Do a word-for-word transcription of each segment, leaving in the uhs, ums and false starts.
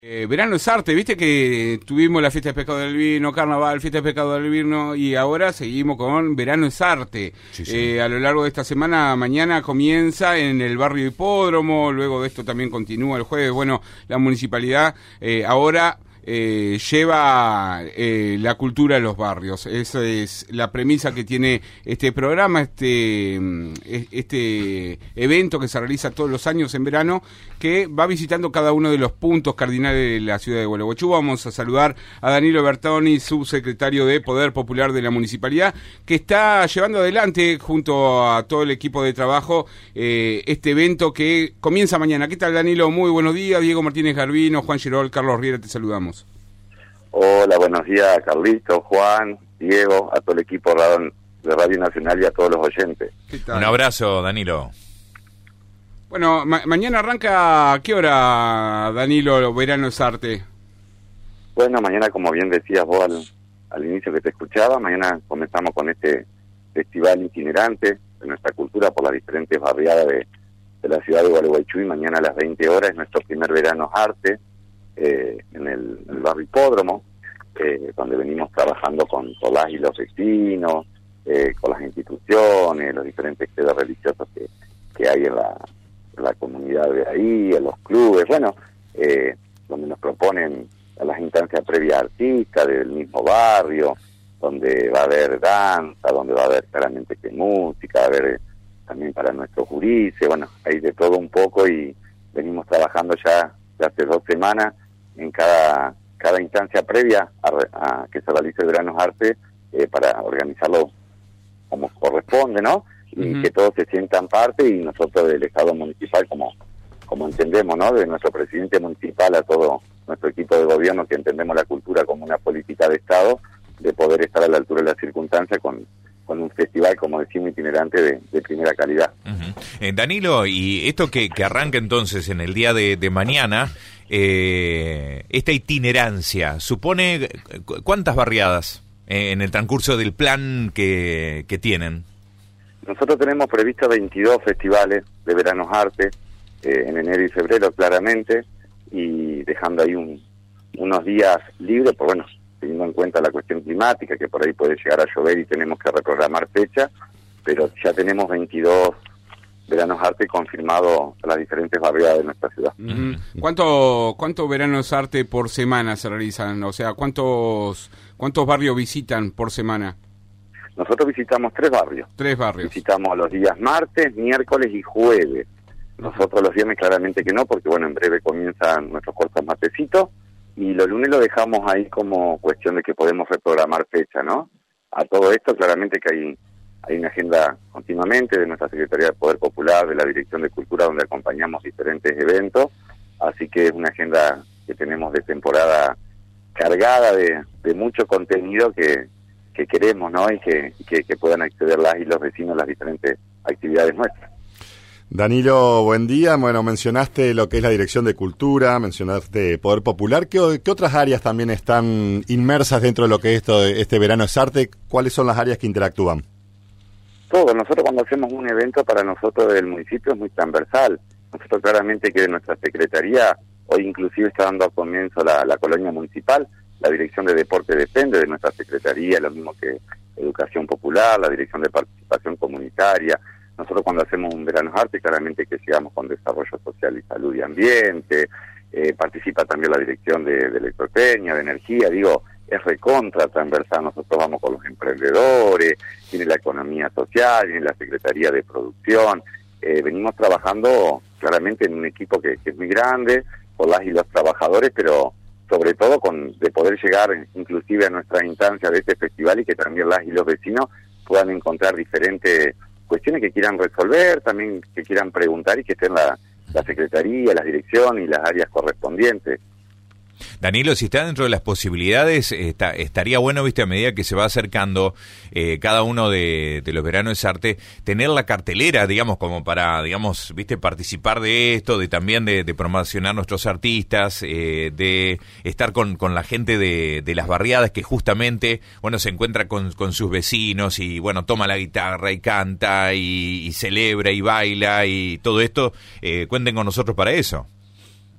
Eh, verano es arte, viste que tuvimos la fiesta de pescado del vino, carnaval, fiesta de pescado del vino y ahora seguimos con verano es arte. Sí, sí. Eh, a lo largo de esta semana, mañana comienza en el barrio Hipódromo, luego de esto también continúa el jueves. Bueno, la municipalidad eh, ahora eh, lleva eh, la cultura a los barrios. Esa es la premisa que tiene este programa, este, este evento que se realiza todos los años en verano, que va visitando cada uno de los puntos cardinales de la ciudad de Gualeguaychú. Vamos a saludar a Danilo Bertoni, subsecretario de Poder Popular de la Municipalidad, que está llevando adelante junto a todo el equipo de trabajo eh, este evento que comienza mañana. ¿Qué tal, Danilo? Muy buenos días. Diego Martínez Garbino, Juan Girol, Carlos Riera, te saludamos. Hola, buenos días, Carlito, Juan, Diego, a todo el equipo de Radio Nacional y a todos los oyentes. Un abrazo, Danilo. Bueno, ma- mañana arranca, ¿a qué hora, Danilo, Verano es Arte? Bueno, mañana, como bien decías vos al, al inicio que te escuchaba, mañana comenzamos con este festival itinerante de nuestra cultura por las diferentes barriadas de, de la ciudad de Gualeguaychú, y mañana a las veinte horas es nuestro primer Verano es Arte eh, en, el, en el barrio Hipódromo, eh, donde venimos trabajando con, con las y los vecinos, eh, con las instituciones, los diferentes credos religiosos que, que hay en la la comunidad de ahí, en los clubes, bueno, eh, donde nos proponen a las instancias previas artistas del mismo barrio, donde va a haber danza, donde va a haber claramente que música, va a haber eh, también para nuestros jurises, bueno, hay de todo un poco, y venimos trabajando ya, ya hace dos semanas en cada cada instancia previa a, a que se realice el Verano es Arte, eh, para organizarlo como corresponde, ¿no? Y uh-huh. que todos se sientan parte, y nosotros del Estado municipal, como como entendemos, ¿no? De nuestro presidente municipal a todo nuestro equipo de gobierno, que entendemos la cultura como una política de Estado, de poder estar a la altura de las circunstancias con, con un festival, como decimos, itinerante de, de primera calidad. Uh-huh. Eh, Danilo, y esto que, que arranca entonces en el día de, de mañana, eh, esta itinerancia, ¿supone cuántas barriadas eh, en el transcurso del plan que, que tienen? Nosotros tenemos previsto veintidós festivales de Verano es Arte, eh, en enero y febrero claramente, y dejando ahí un, unos días libres, pues bueno, teniendo en cuenta la cuestión climática, que por ahí puede llegar a llover y tenemos que reprogramar fecha, pero ya tenemos veintidós Veranos es Arte confirmados a las diferentes barriadas de nuestra ciudad. Uh-huh. ¿Cuánto, cuánto Verano es Arte por semana se realizan? O sea, ¿cuántos, cuántos barrios visitan por semana? Nosotros visitamos tres barrios. Tres barrios. Visitamos los días martes, miércoles y jueves. Nosotros los viernes claramente que no, porque bueno, en breve comienzan nuestros cortos matecitos, y los lunes lo dejamos ahí como cuestión de que podemos reprogramar fecha, ¿no? A todo esto claramente que hay, hay una agenda continuamente de nuestra Secretaría de Poder Popular, de la Dirección de Cultura, donde acompañamos diferentes eventos, así que es una agenda que tenemos de temporada cargada de, de mucho contenido que que queremos, ¿no? Y que, que, que puedan acceder las y los vecinos a las diferentes actividades nuestras. Danilo, buen día. Bueno, mencionaste lo que es la Dirección de Cultura, mencionaste Poder Popular. ¿Qué, qué otras áreas también están inmersas dentro de lo que es esto, este Verano es Arte? ¿Cuáles son las áreas que interactúan? Todo. Nosotros cuando hacemos un evento, para nosotros del municipio es muy transversal. Nosotros claramente que de nuestra Secretaría, hoy inclusive está dando a comienzo la, la colonia municipal. La Dirección de Deporte depende de nuestra Secretaría, lo mismo que Educación Popular, la Dirección de Participación Comunitaria. Nosotros cuando hacemos un Verano es Arte, claramente que llegamos con Desarrollo Social y Salud y Ambiente, eh, participa también la Dirección de, de Electropeña, de Energía, digo, es recontra transversal. Nosotros vamos con los emprendedores, tiene la Economía Social, tiene la Secretaría de Producción, eh, venimos trabajando claramente en un equipo que, que es muy grande, con las y los trabajadores, pero sobre todo con de poder llegar inclusive a nuestra instancia de este festival, y que también las y los vecinos puedan encontrar diferentes cuestiones que quieran resolver, también que quieran preguntar, y que estén la, la Secretaría, las direcciones y las áreas correspondientes. Danilo, si está dentro de las posibilidades, está, estaría bueno, viste, a medida que se va acercando eh, cada uno de, de los Veranos es Arte, tener la cartelera, digamos, como para, digamos, viste, participar de esto, de también de, de promocionar nuestros artistas, eh, de estar con, con la gente de, de las barriadas que justamente, bueno, se encuentra con, con sus vecinos y, bueno, toma la guitarra y canta y, y celebra y baila y todo esto. Eh, cuenten con nosotros para eso.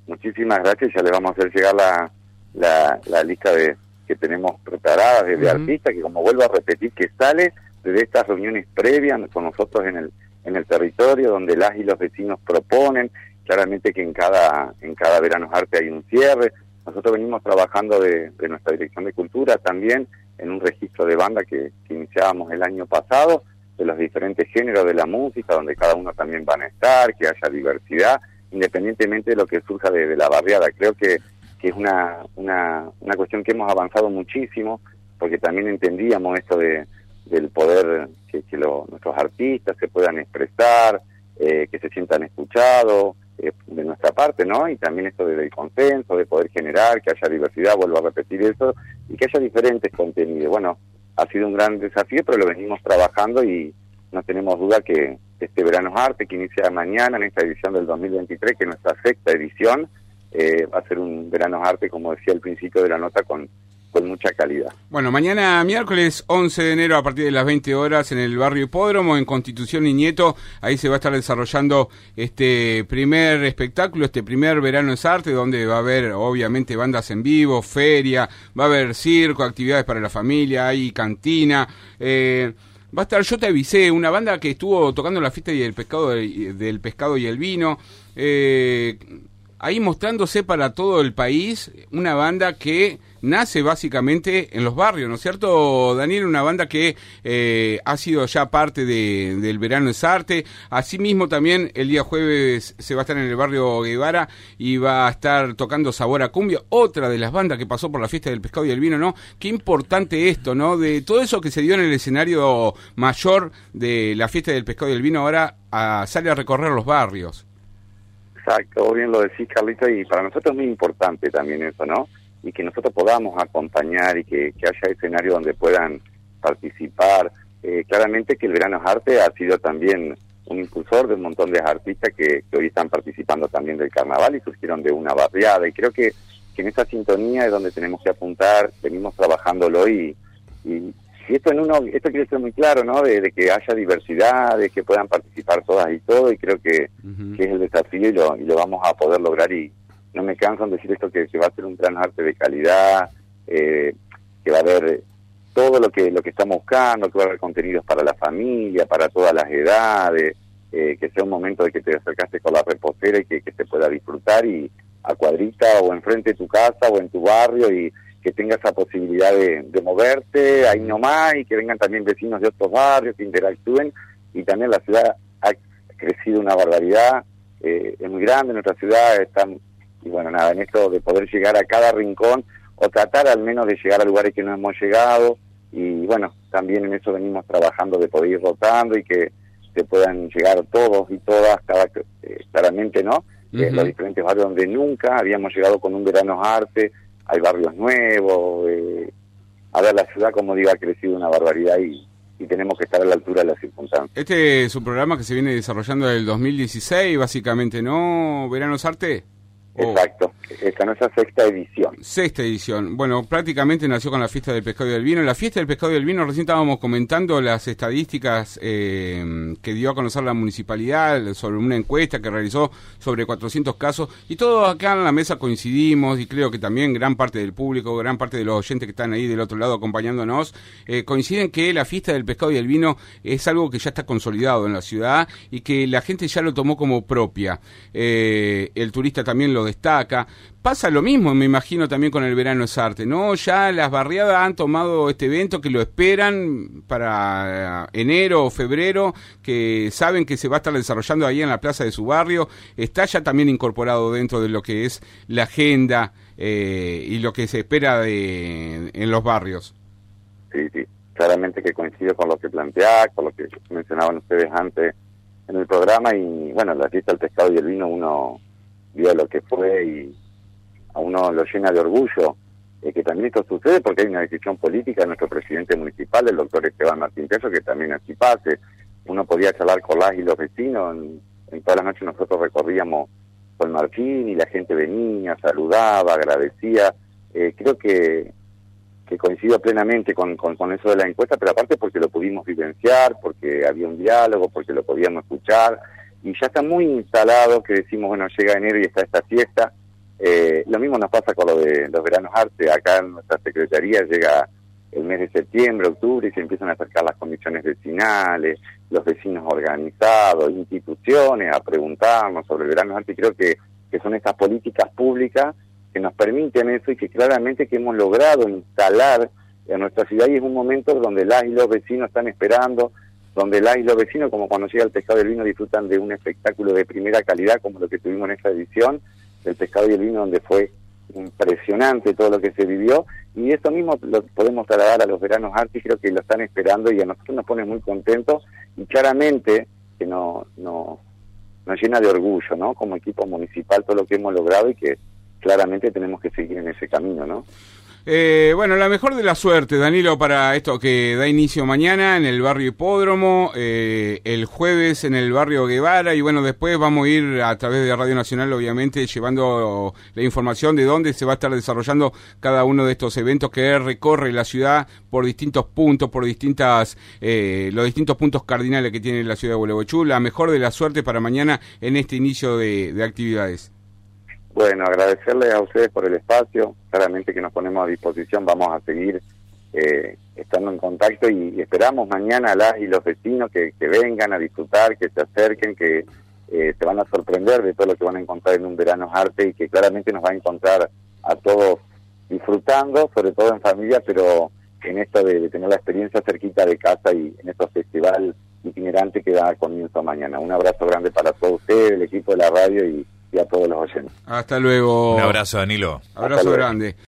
muchísimas gracias. Ya le vamos a hacer llegar la, la, la lista de que tenemos preparada de, de uh-huh. artistas, que como vuelvo a repetir, que sale de estas reuniones previas con nosotros en el en el territorio, donde las y los vecinos proponen. Claramente que en cada en cada Veranos Arte hay un cierre. Nosotros venimos trabajando de, de nuestra Dirección de Cultura también en un registro de banda que, que iniciábamos el año pasado, de los diferentes géneros de la música, donde cada uno también van a estar, que haya diversidad, independientemente de lo que surja de, de la barriada. Creo que, que es una, una, una cuestión que hemos avanzado muchísimo, porque también entendíamos esto de del poder que, que lo, nuestros artistas se puedan expresar, eh, que se sientan escuchados eh, de nuestra parte, ¿no? Y también esto de, del consenso, de poder generar, que haya diversidad, vuelvo a repetir eso, y que haya diferentes contenidos. Bueno, ha sido un gran desafío, pero lo venimos trabajando y no tenemos duda que este Veranos Arte, que inicia mañana en esta edición del dos mil veintitrés, que es nuestra sexta edición, eh, va a ser un Veranos Arte, como decía al principio de la nota, con con mucha calidad. Bueno, mañana miércoles once de enero a partir de las veinte horas en el barrio Hipódromo, en Constitución y Nieto, ahí se va a estar desarrollando este primer espectáculo, este primer Verano es Arte, donde va a haber obviamente bandas en vivo, feria, va a haber circo, actividades para la familia, hay cantina, eh, va a estar Yo Te Avisé, una banda que estuvo tocando la fiesta del pescado, del pescado y el vino, eh, ahí mostrándose para todo el país, una banda que nace básicamente en los barrios, ¿no es cierto, Daniel? Una banda que eh, ha sido ya parte de, del Verano es Arte. Asimismo también el día jueves se va a estar en el barrio Guevara y va a estar tocando Sabor a Cumbia, otra de las bandas que pasó por la fiesta del pescado y el vino, ¿no? Qué importante esto, ¿no? De todo eso que se dio en el escenario mayor de la fiesta del pescado y el vino, ahora a, sale a recorrer los barrios. Exacto, vos bien lo decís, Carlito, y para nosotros es muy importante también eso, ¿no? Y que nosotros podamos acompañar y que, que haya escenarios donde puedan participar. Eh, claramente que el Verano es Arte ha sido también un impulsor de un montón de artistas que, que hoy están participando también del carnaval y surgieron de una barriada, y creo que, que en esa sintonía es donde tenemos que apuntar, venimos trabajándolo y, y, y esto en uno, esto quiere ser muy claro, ¿no? De, de que haya diversidad, de que puedan participar todas y todo, y creo que, uh-huh. que es el desafío y lo, y lo vamos a poder lograr. Y no me canso en decir esto, que, que va a ser un gran arte de calidad, eh, que va a haber todo lo que lo que estamos buscando, que va a haber contenidos para la familia, para todas las edades, eh, que sea un momento de que te acercaste con la reposera y que, que se pueda disfrutar y a cuadrita o enfrente de tu casa o en tu barrio, y que tengas esa posibilidad de, de moverte ahí nomás, y que vengan también vecinos de otros barrios que interactúen. Y también la ciudad ha crecido una barbaridad, eh, es muy grande nuestra ciudad, están. Y bueno, nada, en esto de poder llegar a cada rincón, o tratar al menos de llegar a lugares que no hemos llegado, y bueno, también en eso venimos trabajando, de poder ir rotando y que se puedan llegar todos y todas, cada, eh, claramente, ¿no? Uh-huh. Eh, los diferentes barrios donde nunca habíamos llegado con un Verano Arte, hay barrios nuevos, eh, a ver, la ciudad, como digo, ha crecido una barbaridad y, y tenemos que estar a la altura de las circunstancias. Este es un programa que se viene desarrollando desde el dos mil dieciséis, básicamente, ¿no? ¿Verano es Arte? Exacto, esta no es la sexta edición. Sexta edición. Bueno, prácticamente nació con la fiesta del pescado y del vino. La fiesta del pescado y del vino, recién estábamos comentando las estadísticas eh, que dio a conocer la municipalidad sobre una encuesta que realizó sobre cuatrocientos casos, y todos acá en la mesa coincidimos, y creo que también gran parte del público, gran parte de los oyentes que están ahí del otro lado acompañándonos, eh, coinciden que la fiesta del pescado y del vino es algo que ya está consolidado en la ciudad y que la gente ya lo tomó como propia. Eh, el turista también lo destaca. Pasa lo mismo, me imagino, también con el Verano es Arte, ¿no? Ya las barriadas han tomado este evento, que lo esperan para enero o febrero, que saben que se va a estar desarrollando ahí en la plaza de su barrio. Está ya también incorporado dentro de lo que es la agenda eh, y lo que se espera de, en los barrios. Sí, sí, claramente que coincido con lo que plantea, con lo que mencionaban ustedes antes en el programa. Y bueno, la fiesta del pescado y el vino, uno vio lo que fue y a uno lo llena de orgullo, eh, que también esto sucede porque hay una decisión política de nuestro presidente municipal, el doctor Esteban Martín Peso, que también así pase. Uno podía charlar con las y los vecinos, en, en todas las noches nosotros recorríamos con Martín y la gente venía, saludaba, agradecía. Eh, creo que, que coincido plenamente con, con, con eso de la encuesta, pero aparte porque lo pudimos vivenciar, porque había un diálogo, porque lo podíamos escuchar. Y ya está muy instalado que decimos, bueno, llega enero y está esta fiesta, Eh, lo mismo nos pasa con lo de los veranos arte. Acá en nuestra secretaría llega el mes de septiembre, octubre, y se empiezan a acercar las comisiones vecinales, los vecinos organizados, instituciones, a preguntarnos sobre el verano arte. Y creo que, que son estas políticas públicas que nos permiten eso y que claramente que hemos logrado instalar en nuestra ciudad, y es un momento donde las y los vecinos están esperando, donde las y los vecinos, como cuando llega el pescado y el vino, disfrutan de un espectáculo de primera calidad, como lo que tuvimos en esta edición, del pescado y el vino, donde fue impresionante todo lo que se vivió, y eso mismo lo podemos trasladar a los veranos arte, y creo que lo están esperando, y a nosotros nos pone muy contentos, y claramente que no, no, nos llena de orgullo, ¿no? Como equipo municipal, todo lo que hemos logrado, y que claramente tenemos que seguir en ese camino, ¿no? Eh, bueno, la mejor de la suerte, Danilo, para esto que da inicio mañana en el barrio Hipódromo, eh, el jueves en el barrio Guevara, y bueno, después vamos a ir a través de Radio Nacional, obviamente, llevando la información de dónde se va a estar desarrollando cada uno de estos eventos que recorre la ciudad por distintos puntos, por distintas, eh, los distintos puntos cardinales que tiene la ciudad de Gualeguaychú. La mejor de la suerte para mañana en este inicio de, de actividades. Bueno, agradecerles a ustedes por el espacio, claramente que nos ponemos a disposición, vamos a seguir eh, estando en contacto, y, y esperamos mañana a las y los vecinos que, que vengan a disfrutar, que se acerquen, que eh, se van a sorprender de todo lo que van a encontrar en un Veranos Arte, y que claramente nos va a encontrar a todos disfrutando, sobre todo en familia, pero en esto de, de tener la experiencia cerquita de casa y en estos festival itinerante que da comienzo mañana. Un abrazo grande para todos ustedes, el equipo de la radio y y a todos los oyentes. Hasta luego. Un abrazo, Danilo. Abrazo grande.